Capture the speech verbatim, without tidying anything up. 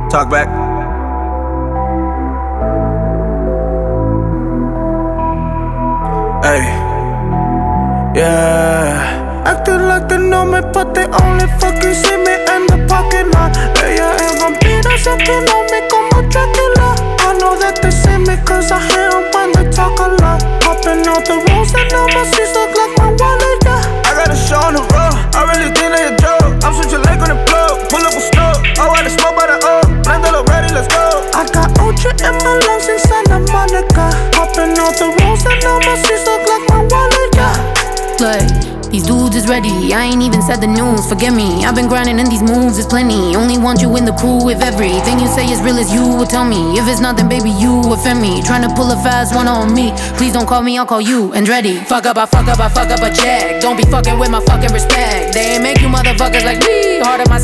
Talk back. Hey, yeah. Acting like they know me, but they only fucking see me in the parking lot. Ella es vampira, sé que know me como Dracula. I know that they see me cause I hear them when they talk a lot. Popping out the rooms and all my seats look like my wallet, yeah. I got a show on the road, I really think they a joke. I'm switching leg on the plug, pull up a stove. Oh, I just smoke by the O, Blendalo ready, let's go. I got Ultra in my lungs in Santa Monica. Popping out the rooms and all my seats look like my wallet, yeah. Like, these dudes is ready, I ain't even said the news, forgive me. I've been grinding and these moves is plenty. Only want you in the crew if everything you say is real as you will tell me. If it's not, then baby, you offend me. Tryna pull a fast one on me. Please don't call me, I'll call you Andretti. Fuck up, I fuck up, I fuck up a check. Don't be fucking with my fucking respect. They ain't make you motherfuckers like me. Hard on my